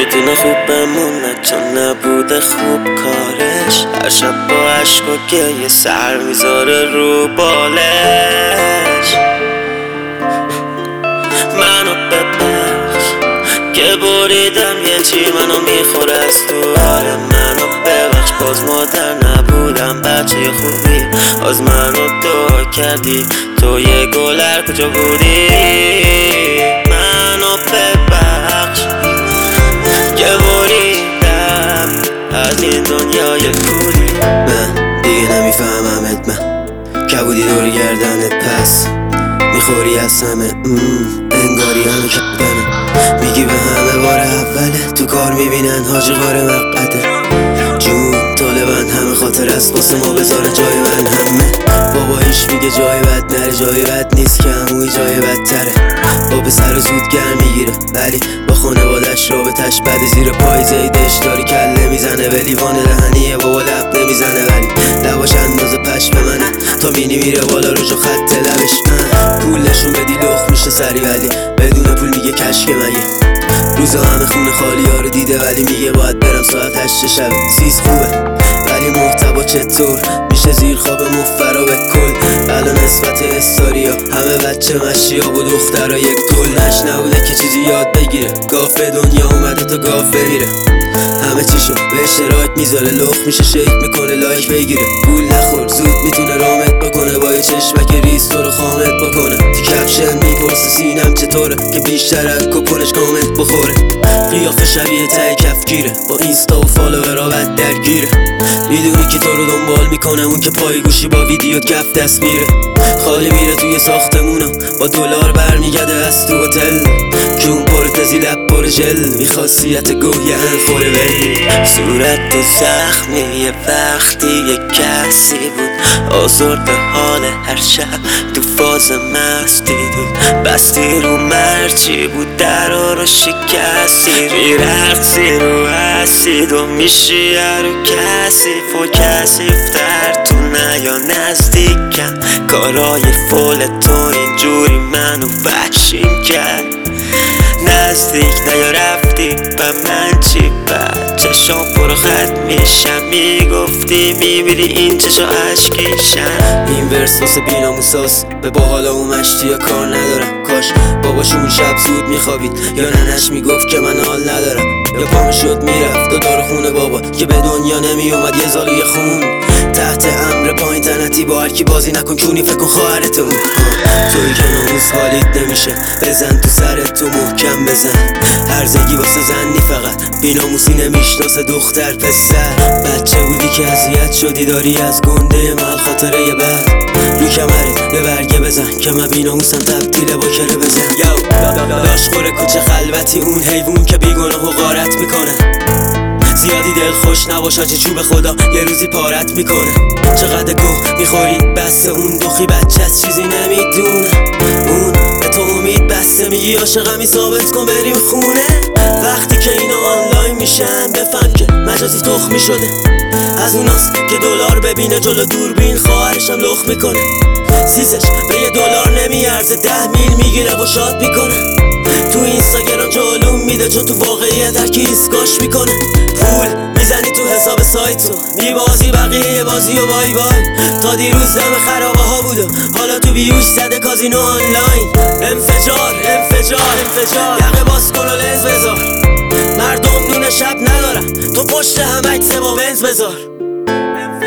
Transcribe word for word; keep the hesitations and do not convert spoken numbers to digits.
میتونه خوب بمونه چون نبوده خوب کارش. هر شب با عشق و گریه سر میذاره رو بالش. منو ببخش که بریدم یه چی منو میخوره از تو. آره منو ببخش باز مادر نبودم بچه خوبی. از منو دعا کردی تو یه گلر کجا بودی. منو ببخش که بریدم از این دنیای کولی. من دیگه نمیفهممت، من کبودی دور گردنت پس میخوری از همه انگاری همه کردنه. میگی به همه بار اوله تو کار میبینن حاجی غار مقعده. جون طالبن همه خاطر است واسه ما بذاره جای من همه. بابایش میگه جای بد نره جای بد نیست که هموی جای بدتره. با پسر زود گرم میگیره ولی با خانوادش رابطش بده. زیر پای زیدش داری کله میزنه به لیوان دهنیه بابا لب نمیزنه ولی لباش اندازه پش به منه تا مینی میره بالا رو جو خط لبش. پول نشون بدی لخ میشه سری ولی بدون پول میگه کشک مگه. روزا همه خونه خالی ها رو دیده ولی میگه باید برم ساعت هشت شب. سیز خوبه ولی محتوا چطور میشه زیر خواب مفرا به کل. الان نسبت استاریا همه بچه مشیا و دخترا یک طول. نش نبوده که چیزی یاد بگیره گافه دنیا اومده تا گافه میره. همه چیشو به اشتراک میذاره لخ میشه شیک میکنه لایک بگیره. گول نخور زود میتونه رامت بکنه با یه چشمک ریز تو رو خامت بکنه. تو کپشن میپرسه سینم چطوره که بیشتر از کپونش کامنت بخوره. قیافه شبیه ته کفگیره با اینستا و فالوورا بد درگیره. میدونی که تو رو دنبال میکنه اون که پای گوشی با ویدیو کف دست میره. خالی میره توی ساختمونا با دلار برمیگرده از تو هتل. جون پرتزی لب پر ژل بی خاصیت گوه یه انخوره ولی. صورت زخمی یه وقتی یه کسی بود آزرد حال هر شب تو فاز مستی بود. بستی رو مرچی بود درا رو شکستی. میرقصی رو اسید و میشی رو کسیف و کسیفتر تو نیا نزدیکم. کارای فول تو اینجوری منو وحشیم کرد. نزدیک نیا رفتی و من چی بد چشام پرو خط میشم. میگفتی میبینی این چشا عشقیشم. این ورس واسه بیناموساس به باحالا و مشتی یا کار ندارم. کاش باباشون شب زود میخوابید یا ننش میگفت که من حال ندارم. یا پا میشد میرفت و دار خونه بابا که به دنیا نمیومد یه زالوی خون. تحت امر پایین تنتی با هرکی بازی نکن کونی فکر کن خواهرت اون. توی که ناموس حالیت نمیشه بزن تو سرت تو محکم بزن. هرزگی واسه زنی فقط بیناموسی نمیشناسه دختر پسر. بچه بودی که اذیت شدی داری از گنده من خاطره یه بد. رو کمرت یه برگه بزن که من بیناموسم تبدیل با کره بزن. یو لاشخور کوچه خلوتی اون حیوون که بیگناه و غارت میکنه. زیادی دل خوش نباش آجی چوب خدا یه روزی پارت میکنه. چقدر گوه میخوری بس اون دخی بچه از چیزی نمیدونه. اون به تو امید بسته میگی عاشقمی ثابت کن بریم خونه. وقتی که اینا آنلاین میشن بفهم که مجازی تخمی شده. از اوناست که دلار ببینه جلو دوربین خواهرشم لخ میکنه. سیزش به یه دلار نمیارزه ده میل میگیره و شاد میکنه. تو اینستاگرام جلوم میده چون تو واقعیت هرکی ایسکاش میکنه. پول میزنی تو حساب سایتو میبازی بقیه بازی و بای بای. تا دیروز دم خرابه ها بودو حالا تو بیوش زده کازینو آنلاین. انفجار انفجار انفجار یقه باز کن و لنز بذار. مردم نون شب ندارم تو پشت هم عکس با بنز بذار.